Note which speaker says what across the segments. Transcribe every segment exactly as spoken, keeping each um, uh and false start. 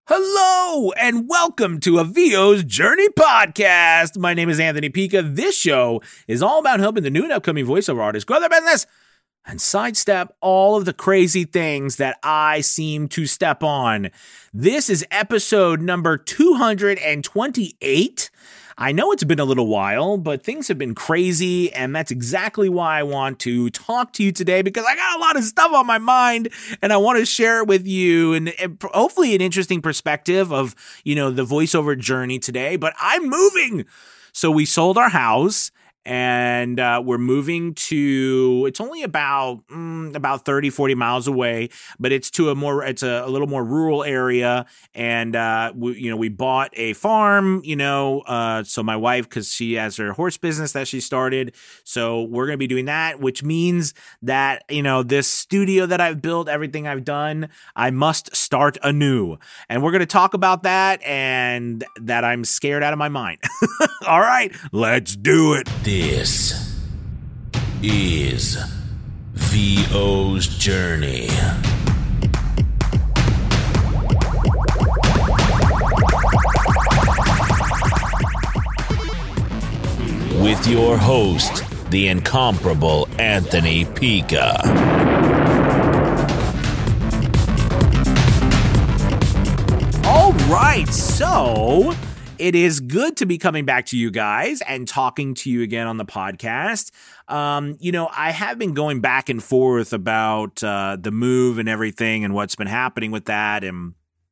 Speaker 1: Hello and welcome to A V O's Journey podcast. My name is Anthony Pica. This show is all about helping the new and upcoming voiceover artists grow their business and sidestep all of the crazy things that I seem to step on. This is episode number two hundred twenty-eight. I know it's been a little while, but things have been crazy, and that's exactly why I want to talk to you today, because I got a lot of stuff on my mind, and I want to share it with you, and, and hopefully an interesting perspective of, you know, the voiceover journey today. But I'm moving. So we sold our house, and uh, we're moving to, it's only about mm, about thirty, forty miles away, but it's to a more, it's a, a little more rural area. And, uh, we, you know, we bought a farm, you know, uh, so my wife, because she has her horse business that she started. So we're going to be doing that, which means that, you know, this studio that I've built, everything I've done, I must start anew. And we're going to talk about that and that I'm scared out of my mind. All right, let's do it.
Speaker 2: This is V O's Journey. With your host, the incomparable Anthony Pica.
Speaker 1: All right, so it is good to be coming back to you guys and talking to you again on the podcast. Um, you know, I have been going back and forth about uh, the move and everything and what's been happening with that. And,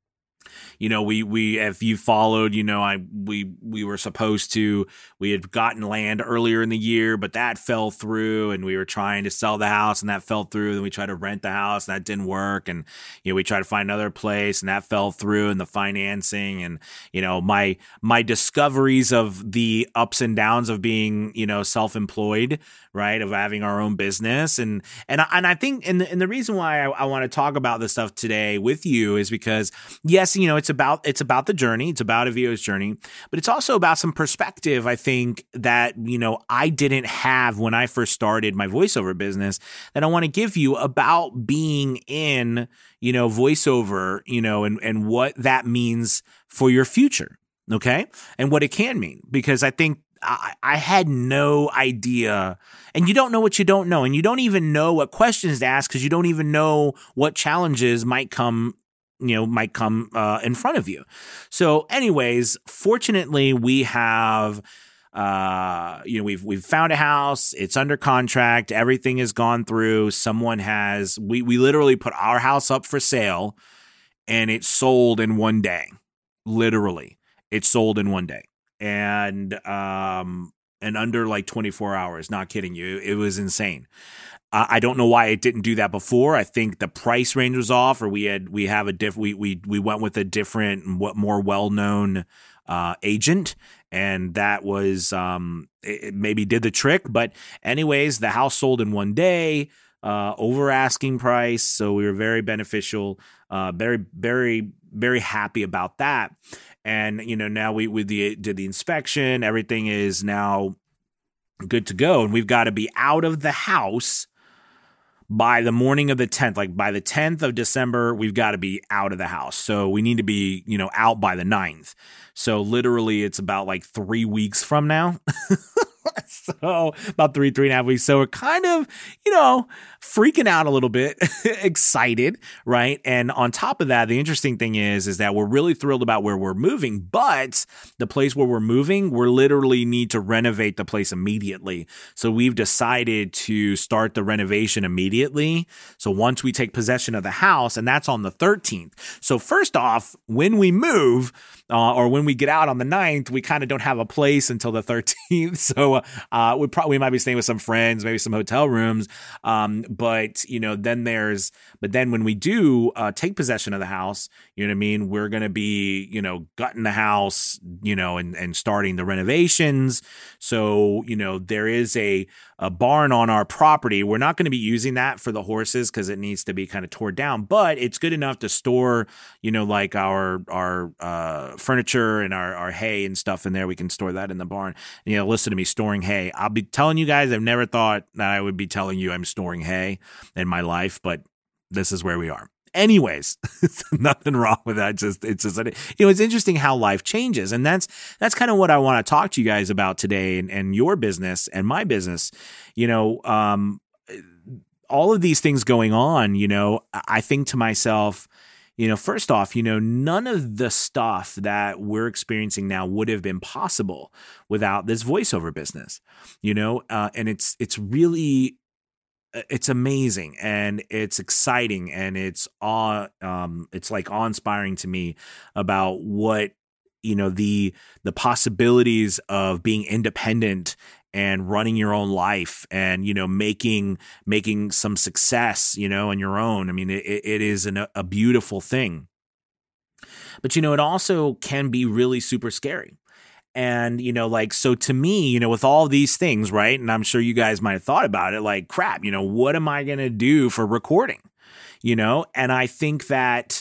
Speaker 1: you know, we, we, if you followed, you know, I, we, we were supposed to, we had gotten land earlier in the year, but that fell through, and we were trying to sell the house and that fell through. Then we tried to rent the house and that didn't work. And, you know, we tried to find another place and that fell through, and the financing and, you know, my, my discoveries of the ups and downs of being, you know, self-employed, right, of having our own business. And, and, I, and I think, and the, and the reason why I, I want to talk about this stuff today with you is because, yes, you know, it's about, it's about the journey. It's about A V O's journey, but it's also about some perspective, I think, that, you know, I didn't have when I first started my voiceover business, that I want to give you about being in, you know, voiceover, you know, and, and what that means for your future. Okay. And what it can mean, because I think I, I had no idea, and you don't know what you don't know, and you don't even know what questions to ask, because you don't even know what challenges might come you know, might come uh, in front of you. So anyways, fortunately, we have, uh, you know, we've, we've found a house. It's under contract. Everything has gone through. Someone has, we, we literally put our house up for sale, and it sold in one day. Literally, it sold in one day. And, um, and under like twenty-four hours, not kidding you. It was insane. Uh, I don't know why it didn't do that before. I think the price range was off, or we had we have a diff we we we went with a different, more well known uh, agent, and that was um it, it maybe did the trick. But anyways, the house sold in one day, uh, over asking price, so we were very beneficial, uh, very very very happy about that. And you know, now we we the, did the inspection. Everything is now good to go, and we've got to be out of the house by the morning of the tenth. Like by the tenth of December, we've got to be out of the house. So we need to be, you know, out by the ninth. So literally it's about like three weeks from now. So about three, three and a half weeks. So we're kind of, you know, freaking out a little bit, excited, right? And on top of that, the interesting thing is, is that we're really thrilled about where we're moving, but the place where we're moving, we're literally need to renovate the place immediately. So we've decided to start the renovation immediately. So once we take possession of the house, and that's on the thirteenth. So first off, when we move, uh, or when we get out on the ninth, we kind of don't have a place until the thirteenth. So uh, we probably we might be staying with some friends, maybe some hotel rooms. Um, but you know, then there's, but then when we do uh, take possession of the house, you know what I mean, we're gonna be, you know, gutting the house, you know, and and starting the renovations. So you know, there is a a barn on our property. We're not going to be using that for the horses because it needs to be kind of torn down, but it's good enough to store, you know, like our our uh, furniture and our, our hay and stuff in there. We can store that in the barn. And, you know, listen to me, storing hay. I'll be telling you guys, I've never thought that I would be telling you I'm storing hay in my life, but this is where we are. anyways, nothing wrong with that. Just, it's just, you know, it's interesting how life changes. And that's, that's kind of what I want to talk to you guys about today, and, and your business and my business. You know, um, all of these things going on, you know, I think to myself, you know, first off, you know, none of the stuff that we're experiencing now would have been possible without this voiceover business, you know, uh, and it's, it's really, it's amazing, and it's exciting, and it's awe, um, it's like awe-inspiring to me about what, you know, the, the possibilities of being independent and running your own life, and, you know, making, making some success, you know, on your own. I mean, it, it is an, a beautiful thing, but, you know, it also can be really super scary. And, you know, like, so to me, you know, with all these things, right, and I'm sure you guys might have thought about it, like, crap, you know, what am I going to do for recording, you know? And I think that,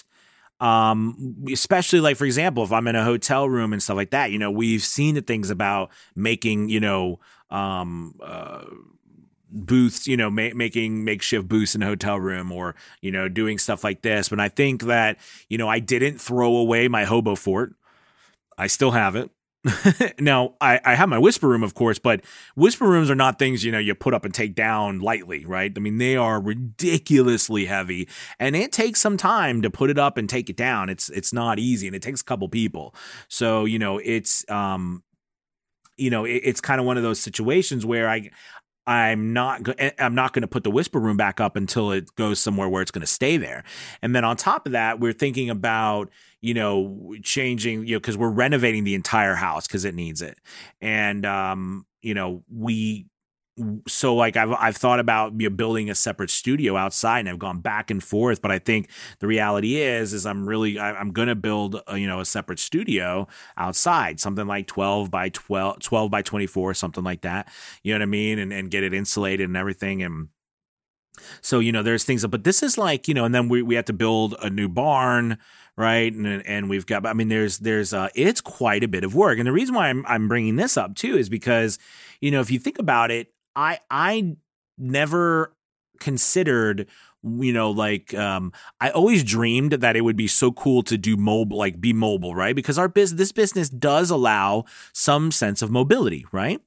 Speaker 1: um, especially like, for example, if I'm in a hotel room and stuff like that, you know, we've seen the things about making, you know, um, uh, booths, you know, ma- making makeshift booths in a hotel room, or, you know, doing stuff like this. But I think that, you know, I didn't throw away my hobo fort. I still have it. Now, I, I have my whisper room, of course, but whisper rooms are not things, you know, you put up and take down lightly, right? I mean, they are ridiculously heavy, and it takes some time to put it up and take it down. It's it's not easy, and it takes a couple people. So, you know, it's, um, you know, it, it's kind of one of those situations where I, I'm not go- I'm not going to put the whisper room back up until it goes somewhere where it's going to stay there. And then on top of that, we're thinking about, you know, changing, you know, because we're renovating the entire house because it needs it. And, um, you know, we, so like I've, I've thought about, you know, building a separate studio outside, and I've gone back and forth, but I think the reality is, is I'm really, I, I'm going to build, a, you know, a separate studio outside, something like twelve by twelve, twelve by twenty-four, something like that. You know what I mean? And, and get it insulated and everything. And so, you know, there's things, but this is like, you know, and then we, we have to build a new barn, right? And and we've got, I mean, there's, there's, uh, it's quite a bit of work. And the reason why I'm, I'm bringing this up too, is because, you know, if you think about it, I, I never considered, you know, like, um, I always dreamed that it would be so cool to do mobile, like be mobile, right? Because our business, this business does allow some sense of mobility, right?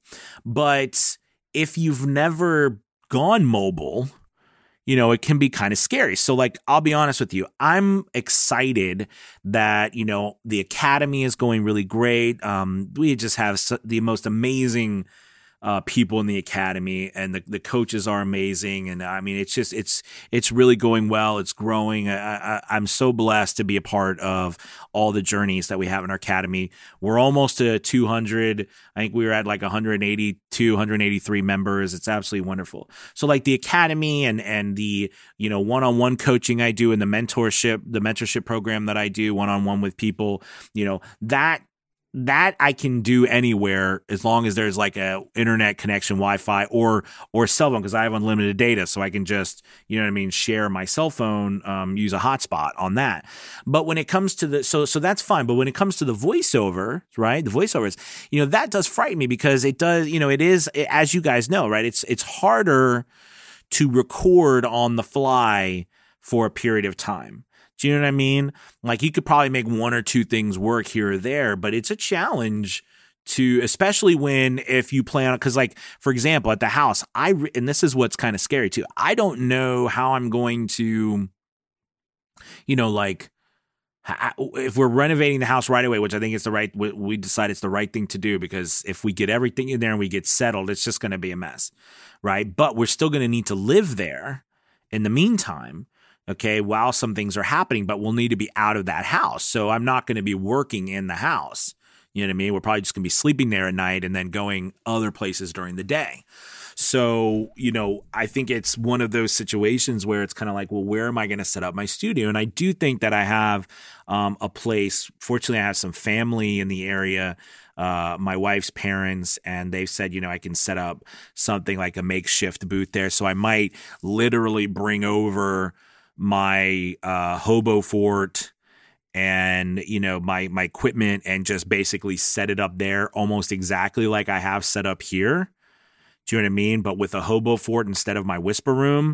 Speaker 1: But if you've never gone mobile, you know, it can be kind of scary. So like, I'll be honest with you, I'm excited that, you know, the Academy is going really great. Um, we just have the most amazing Uh, people in the Academy, and the, the coaches are amazing. And I mean, it's just, it's, it's really going well. It's growing. I, I, I'm so blessed to be a part of all the journeys that we have in our Academy. We're almost to two hundred. I think we were at like one hundred eighty-two, one hundred eighty-three members. It's absolutely wonderful. So like the Academy and, and the, you know, one-on-one coaching I do, and the mentorship, the mentorship program that I do one-on-one with people, you know, that, that I can do anywhere as long as there's like a internet connection, Wi-Fi, or or cell phone, because I have unlimited data, so I can just, you know what I mean, share my cell phone, um, use a hotspot on that. But when it comes to the, so so that's fine. But when it comes to the voiceover, right, the voiceovers, you know, that does frighten me, because it does, you know, it is, as you guys know, right, it's it's harder to record on the fly for a period of time. Do you know what I mean? Like, you could probably make one or two things work here or there, but it's a challenge to, especially when, if you plan on, because like, for example, at the house, I, and this is what's kind of scary too, I don't know how I'm going to, you know, like, if we're renovating the house right away, which I think is the right, we decide it's the right thing to do, because if we get everything in there and we get settled, it's just going to be a mess, right? But we're still going to need to live there in the meantime. Okay, while some things are happening, but we'll need to be out of that house. So I'm not going to be working in the house. You know what I mean? We're probably just going to be sleeping there at night and then going other places during the day. So, you know, I think it's one of those situations where it's kind of like, well, where am I going to set up my studio? And I do think that I have um, a place. Fortunately, I have some family in the area, uh, my wife's parents, and they've said, you know, I can set up something like a makeshift booth there. So I might literally bring over my uh, hobo fort and, you know, my my equipment, and just basically set it up there almost exactly like I have set up here. Do you know what I mean? But with a hobo fort instead of my whisper room.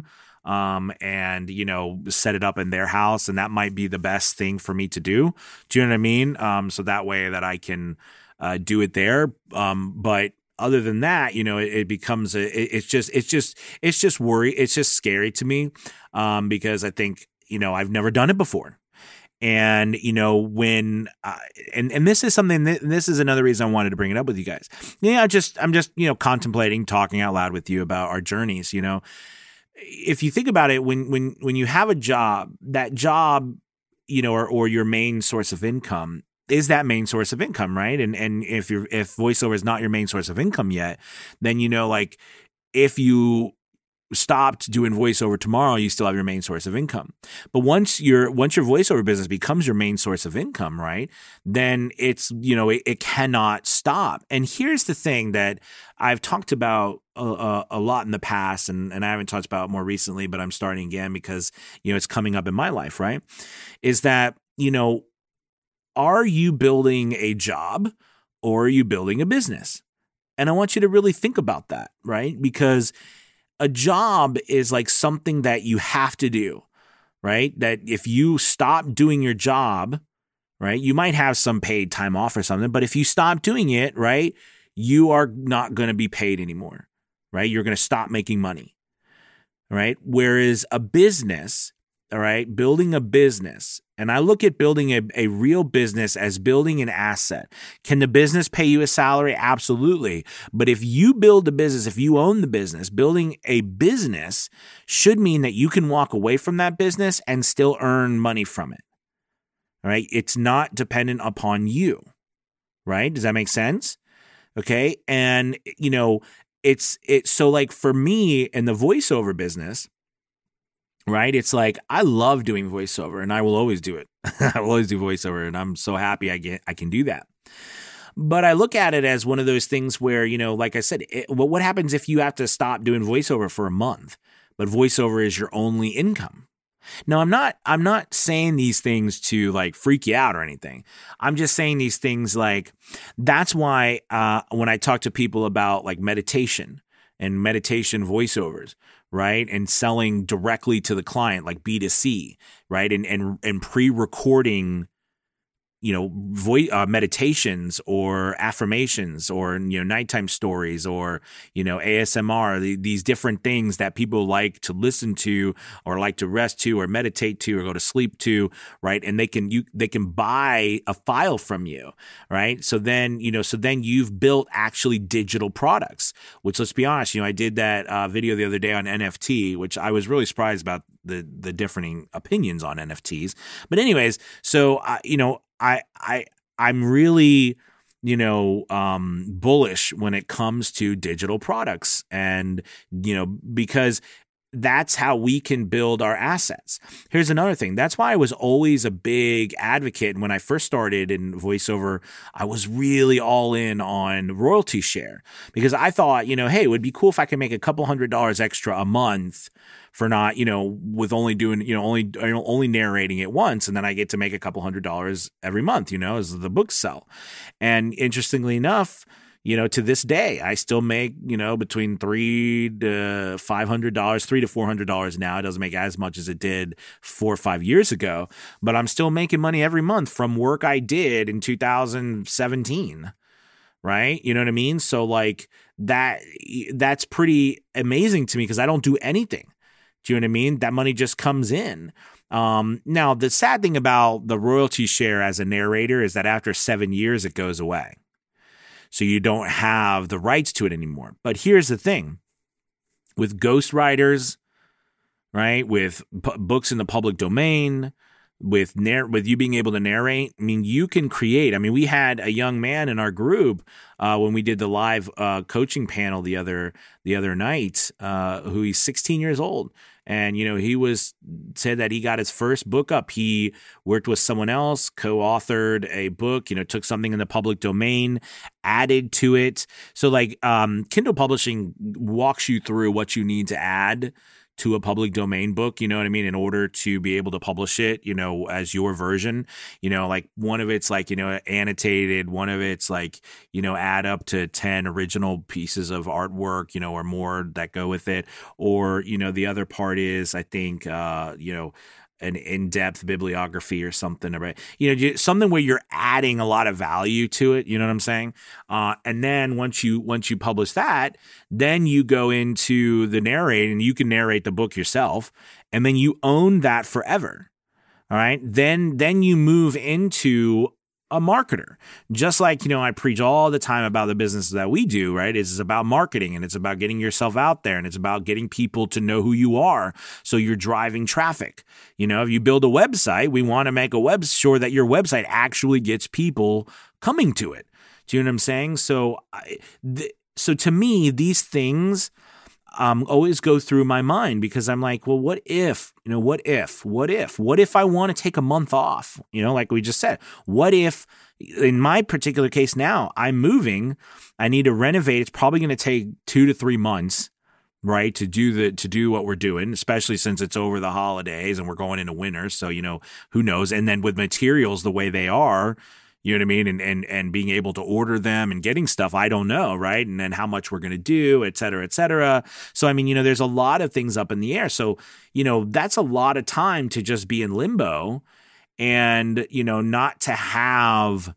Speaker 1: um, and, you know, set it up in their house. And that might be the best thing for me to do. Do you know what I mean? Um, so that way that I can uh, do it there. Um, but other than that, you know, it, it becomes a, it, it's just, it's just, it's just worry. It's just scary to me um, because I think, you know, I've never done it before. And, you know, when, uh, and, and this is something that, this is another reason I wanted to bring it up with you guys. Yeah, just, I'm just, you know, contemplating, talking out loud with you about our journeys, you know. If you think about it, when, when, when you have a job, that job, you know, or, or your main source of income is that main source of income, right? And, and if you're, if voiceover is not your main source of income yet, then, you know, like if you stopped doing voiceover tomorrow, you still have your main source of income. But once your once your voiceover business becomes your main source of income, right, then it's, you know, it, it cannot stop. And here's the thing that I've talked about a, a lot in the past, and, and I haven't talked about more recently, but I'm starting again because, you know, it's coming up in my life, right, is that, you know, are you building a job or are you building a business? And I want you to really think about that, right? Because a job is like something that you have to do, right? That if you stop doing your job, right, you might have some paid time off or something, but if you stop doing it, right, you are not going to be paid anymore, right? You're going to stop making money, right? Whereas a business, all right, building a business, and I look at building a, a real business as building an asset. Can the business pay you a salary? Absolutely. But if you build a business, if you own the business, building a business should mean that you can walk away from that business and still earn money from it. All right. It's not dependent upon you. Right. Does that make sense? Okay. And, you know, it's, it's so like for me in the voiceover business, right? It's like, I love doing voiceover and I will always do it. I will always do voiceover and I'm so happy I get, I can do that. But I look at it as one of those things where, you know, like I said, it, what, what happens if you have to stop doing voiceover for a month, but voiceover is your only income? Now, I'm not, I'm not saying these things to like freak you out or anything. I'm just saying these things like, that's why uh, when I talk to people about like meditation and meditation voiceovers, right, and selling directly to the client, like B two C, right, and and and pre-recording, you know, voice uh, meditations or affirmations or, you know, nighttime stories or, you know, A S M R, the, these different things that people like to listen to or like to rest to or meditate to or go to sleep to, right? And they can you they can buy a file from you, right? So then, you know, so then you've built actually digital products, which, let's be honest, you know, I did that uh, video the other day on N F T, which I was really surprised about the the differing opinions on N F Ts. But anyways, so uh, you know, I, I, I'm really, you know, um, bullish when it comes to digital products and, you know, because that's how we can build our assets. Here's another thing. That's why I was always a big advocate. When I first started in voiceover, I was really all in on royalty share because I thought, you know, hey, it would be cool if I could make a couple hundred dollars extra a month for not, you know, with only doing, you know, only, only narrating it once. And then I get to make a couple hundred dollars every month, you know, as the books sell. And interestingly enough, you know, to this day, I still make, you know, between three to five hundred dollars, three to four hundred dollars now. It doesn't make as much as it did four or five years ago, but I'm still making money every month from work I did in two thousand seventeen. Right? You know what I mean? So like that, that's pretty amazing to me because I don't do anything. Do you know what I mean? That money just comes in. Um, now, the sad thing about the royalty share as a narrator is that after seven years, it goes away. So you don't have the rights to it anymore. But here's the thing. With ghostwriters, right, with p- books in the public domain, with narr- with you being able to narrate, I mean, you can create. I mean, we had a young man in our group uh, when we did the live uh, coaching panel the other the other night, uh, who he's sixteen years old. And, you know, he was said that he got his first book up. He worked with someone else, co-authored a book, you know, took something in the public domain, added to it. So like um, Kindle Publishing walks you through what you need to add to a public domain book, you know what I mean, in order to be able to publish it, you know, as your version. You know, like one of it's like, you know, annotated, one of it's like, you know, add up to ten original pieces of artwork, you know, or more that go with it. Or, you know, the other part is, I think, uh, you know, an in-depth bibliography or something, about, you know, something where you're adding a lot of value to it. You know what I'm saying? Uh, and then once you once you publish that, then you go into the narrate, and you can narrate the book yourself, and then you own that forever. All right. Then then you move into a marketer. Just like, you know, I preach all the time about the business that we do, right? It's about marketing, and it's about getting yourself out there, and it's about getting people to know who you are. So you're driving traffic. You know, if you build a website, we want to make a web sure that your website actually gets people coming to it. Do you know what I'm saying? So, I, th- so to me, these things um, always go through my mind, because I'm like, well, what if, you know, what if, what if, what if I want to take a month off? You know, like we just said, what if in my particular case now, I'm moving, I need to renovate. It's probably going to take two to three months, right, to do the to do what we're doing, especially since it's over the holidays and we're going into winter. So, you know, who knows? And then with materials the way they are, you know what I mean? And, and, and being able to order them and getting stuff, I don't know, right? And then how much we're going to do, et cetera, et cetera. So, I mean, you know, there's a lot of things up in the air. So, you know, that's a lot of time to just be in limbo and, you know, not to have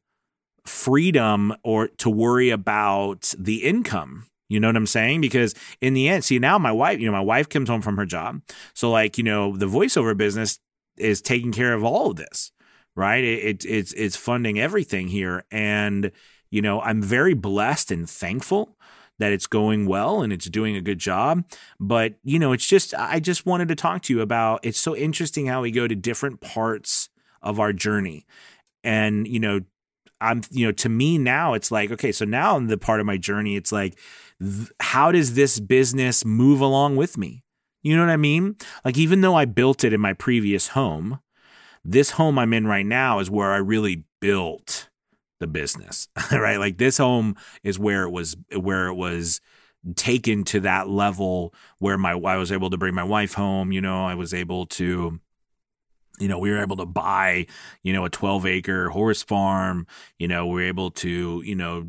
Speaker 1: freedom or to worry about the income. You know what I'm saying? Because in the end, see, now my wife, you know, my wife comes home from her job. So like, you know, the voiceover business is taking care of all of this. Right. It, it, it's it's funding everything here. And, you know, I'm very blessed and thankful that it's going well and it's doing a good job. But, you know, it's just I just wanted to talk to you about, it's so interesting how we go to different parts of our journey. And, you know, I'm, you know, to me now it's like, OK, so now in the part of my journey, it's like, th- how does this business move along with me? You know what I mean? Like, even though I built it in my previous home, this home I'm in right now is where I really built the business, right? Like this home is where it was, where it was taken to that level where my, I was able to bring my wife home. You know, I was able to, you know, we were able to buy, you know, a twelve acre horse farm. You know, we were able to, you know,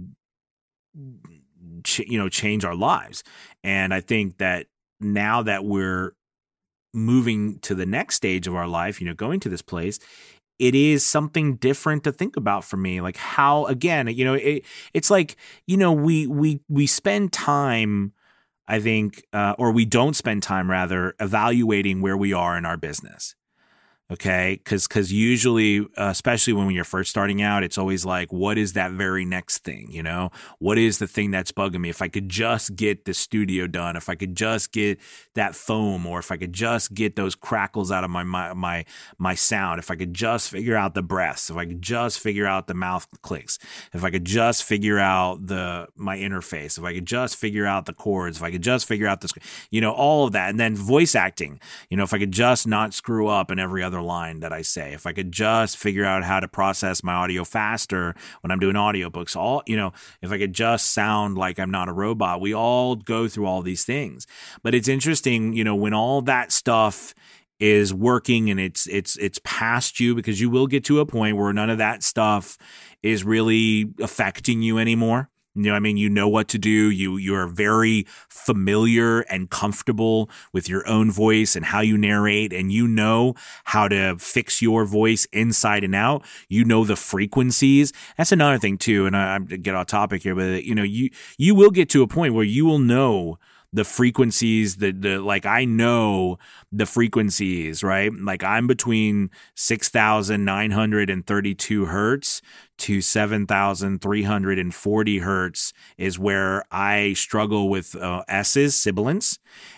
Speaker 1: ch- you know, change our lives. And I think that now that we're moving to the next stage of our life, you know, going to this place, it is something different to think about for me. Like how, again, you know, it, it's like, you know, we, we, we spend time, I think, uh, or we don't spend time rather evaluating where we are in our business. Okay. Cause, cause usually, uh, especially when you're first starting out, it's always like, what is that very next thing? You know, what is the thing that's bugging me? If I could just get the studio done, if I could just get that foam, or if I could just get those crackles out of my, my, my, my sound, if I could just figure out the breaths, if I could just figure out the mouth clicks, if I could just figure out the, my interface, if I could just figure out the chords, if I could just figure out this, you know, all of that. And then voice acting, you know, if I could just not screw up in every other line that I say, if I could just figure out how to process my audio faster when I'm doing audiobooks, all, you know, if I could just sound like I'm not a robot. We all go through all these things. But it's interesting, you know, when all that stuff is working and it's it's it's past you, because you will get to a point where none of that stuff is really affecting you anymore. You know, I mean, you know what to do. You you are very familiar and comfortable with your own voice and how you narrate, and you know how to fix your voice inside and out. You know the frequencies. That's another thing too. And I, I get off topic here, but you know, you you will get to a point where you will know the frequencies, the, the, like, I know the frequencies, right? Like I'm between six thousand nine hundred thirty-two hertz to seven thousand three hundred forty hertz is where I struggle with uh, S's, sibilants.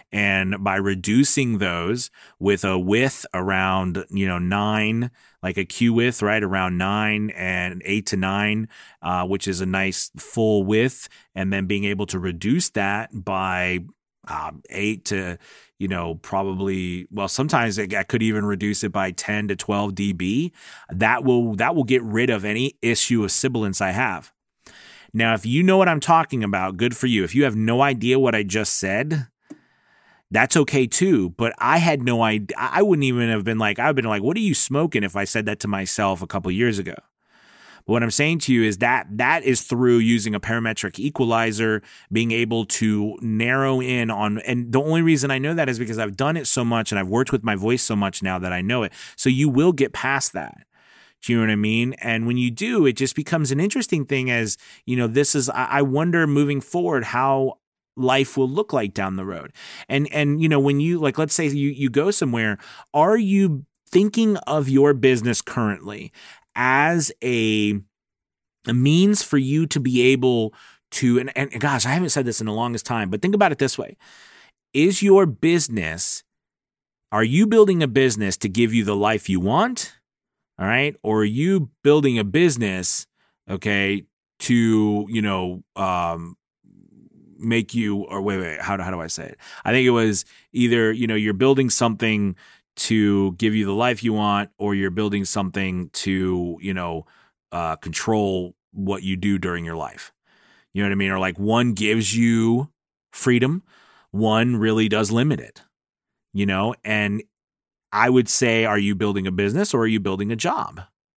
Speaker 1: And by reducing those with a width around, you know, nine, like a Q width, right, around nine and eight to nine, uh, which is a nice full width, and then being able to reduce that by um, eight to, you know, probably, well, sometimes I could even reduce it by ten to twelve decibels. That will that will get rid of any issue of sibilance I have. Now, if you know what I'm talking about, good for you. If you have no idea what I just said, That's okay too. But I had no idea. I wouldn't even have been like, I've been like, what are you smoking if I said that to myself a couple of years ago? But what I'm saying to you is that that is through using a parametric equalizer, being able to narrow in on, and the only reason I know that is because I've done it so much and I've worked with my voice so much now that I know it. So you will get past that. Do you know what I mean? And when you do, it just becomes an interesting thing as, you know, this is, I wonder moving forward how life will look like down the road. And, and, you know, when you, like, let's say you, you go somewhere, are you thinking of your business currently as a, a means for you to be able to, and, and gosh, I haven't said this in the longest time, but think about it this way. Is your business, are you building a business to give you the life you want? All right. Or are you building a business, okay, to, you know, um, make you, or wait, wait, how do, how do I say it? I think it was either, you know, you're building something to give you the life you want, or you're building something to, you know, uh, control what you do during your life. You know what I mean? Or like one gives you freedom, one really does limit it, you know? And I would say, are you building a business or are you building a job?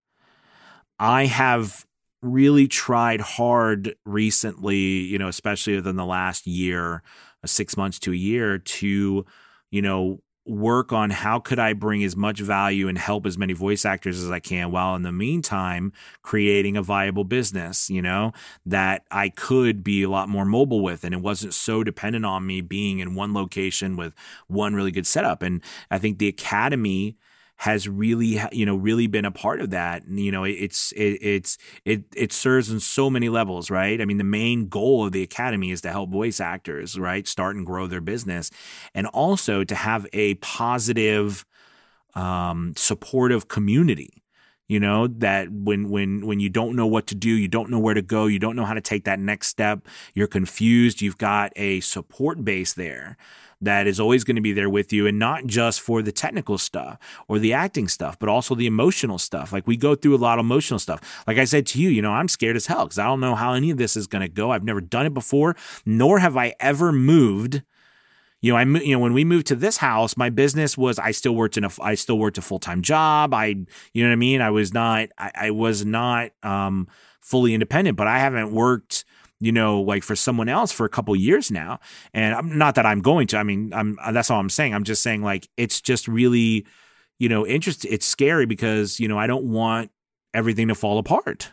Speaker 1: I have really tried hard recently, you know, especially within the last year, six months to a year, to, you know, work on how could I bring as much value and help as many voice actors as I can, while in the meantime creating a viable business, you know, that I could be a lot more mobile with, and it wasn't so dependent on me being in one location with one really good setup. And I think the Academy has really, you know, really been a part of that. And, you know, it's, it, it's, it, it serves on so many levels, right? I mean, the main goal of the Academy is to help voice actors, right, start and grow their business, and also to have a positive, um, supportive community. You know, that when, when, when you don't know what to do, you don't know where to go, you don't know how to take that next step, you're confused, you've got a support base there that is always going to be there with you, and not just for the technical stuff or the acting stuff, but also the emotional stuff. Like, we go through a lot of emotional stuff. Like I said to you, you know, I'm scared as hell because I don't know how any of this is going to go. I've never done it before, nor have I ever moved. You know, I, you know, when we moved to this house, my business was, I still worked in a, I still worked a full-time job. I, you know what I mean? I was not, I, I was not um, fully independent, but I haven't worked, you know, like for someone else for a couple years now. And I'm not that I'm going to, I mean, I'm, that's all I'm saying. I'm just saying, like, it's just really, you know, interesting. It's scary because, you know, I don't want everything to fall apart.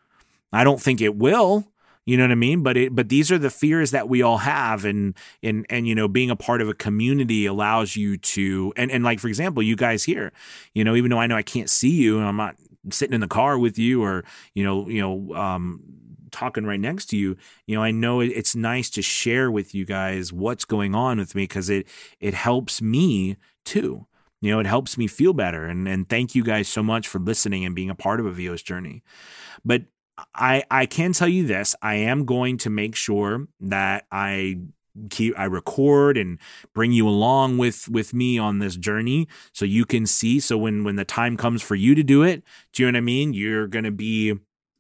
Speaker 1: I don't think it will. You know what I mean? But it, but these are the fears that we all have. And, and, and, you know, being a part of a community allows you to, and, and like, for example, you guys here, you know, even though I know I can't see you and I'm not sitting in the car with you, or, you know, you know, um, talking right next to you, you know, I know it's nice to share with you guys what's going on with me, because it, it helps me too. You know, it helps me feel better. And, and thank you guys so much for listening and being a part of a V O's journey. But I, I can tell you this, I am going to make sure that I keep, I record and bring you along with, with me on this journey, so you can see. So when, when the time comes for you to do it, do you know what I mean? You're going to be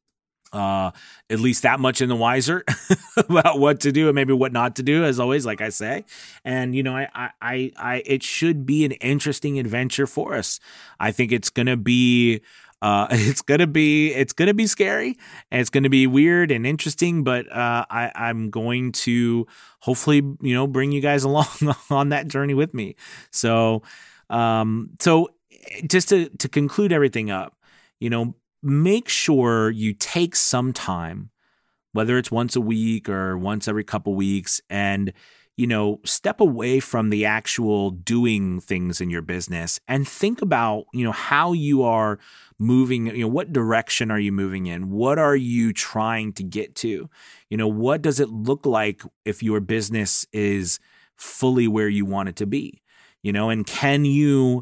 Speaker 1: uh, at least that much in the wiser about what to do and maybe what not to do, as always, like I say. And, you know, I, I, I, I it should be an interesting adventure for us. I think it's going to be, Uh, it's gonna be it's gonna be scary, and it's gonna be weird and interesting, but uh, I, I'm going to hopefully, you know, bring you guys along on that journey with me. So, um, so just to to conclude everything up, you know, make sure you take some time, whether it's once a week or once every couple weeks, and, you know, step away from the actual doing things in your business and think about, you know, how you are moving, you know, what direction are you moving in? What are you trying to get to? You know, what does it look like if your business is fully where you want it to be? You know, and can you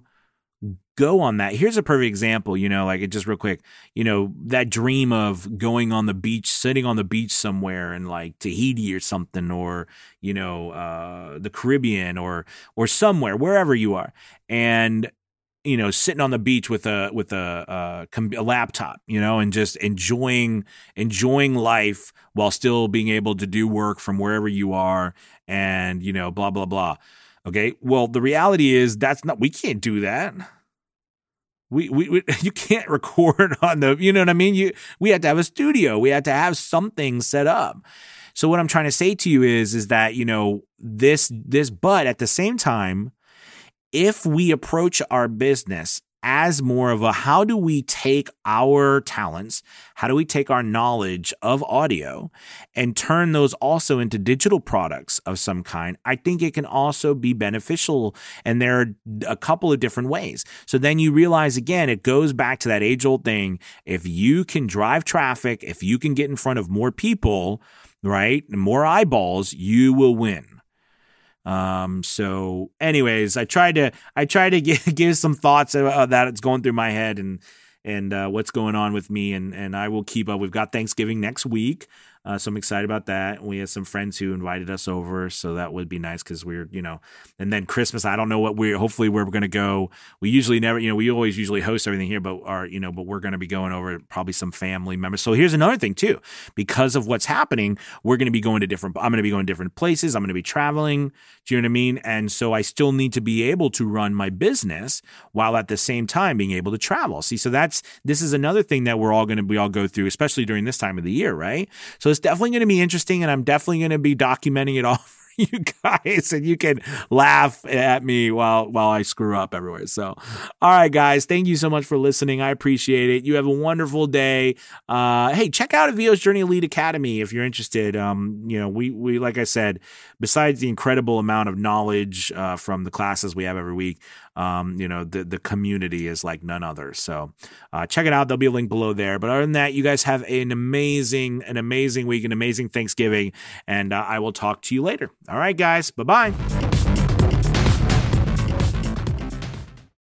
Speaker 1: go on that? Here's a perfect example, you know, like, it just real quick, you know, that dream of going on the beach, sitting on the beach somewhere in like Tahiti or something, or, you know, uh, the Caribbean, or, or somewhere, wherever you are. And, you know, sitting on the beach with a, with a, a, a laptop, you know, and just enjoying, enjoying life while still being able to do work from wherever you are, and, you know, blah, blah, blah. Okay. Well, the reality is that's not, we can't do that. We, we, we, you can't record on the, you know what I mean? You, we had to have a studio. We had to have something set up. So what I'm trying to say to you is, is that, you know, this, this, but at the same time, if we approach our business as more of a, how do we take our talents, how do we take our knowledge of audio and turn those also into digital products of some kind, I think it can also be beneficial. And there are a couple of different ways. So then you realize, again, it goes back to that age old thing. If you can drive traffic, if you can get in front of more people, right, more eyeballs, you will win. Um, so anyways, I tried to, I tried to give, give some thoughts of that it's going through my head and, and, uh, what's going on with me. And, and I will keep up. We've got Thanksgiving next week. Uh, so I'm excited about that. We had some friends who invited us over, so that would be nice because we're, you know, and then Christmas, I don't know what we're, hopefully we're going to go. We usually never, you know, we always usually host everything here, but our, you know, but we're going to be going over probably some family members. So here's another thing too, because of what's happening, we're going to be going to different, I'm going to be going to different places. I'm going to be traveling. Do you know what I mean? And so I still need to be able to run my business while at the same time being able to travel. See, so that's, this is another thing that we're all going to, we all go through, especially during this time of the year, right? So it's definitely going to be interesting, and I'm definitely going to be documenting it all for you guys, and you can laugh at me while while I screw up everywhere. So, all right, guys, thank you so much for listening. I appreciate it. You have a wonderful day. Uh, hey, check out V O's Journey Elite Academy if you're interested. Um, you know, we we like I said, besides the incredible amount of knowledge uh, from the classes we have every week, um, you know, the the community is like none other. So, uh, check it out. There'll be a link below there. But other than that, you guys have an amazing an amazing week, an amazing Thanksgiving, and uh, I will talk to you later. All right, guys. Bye-bye.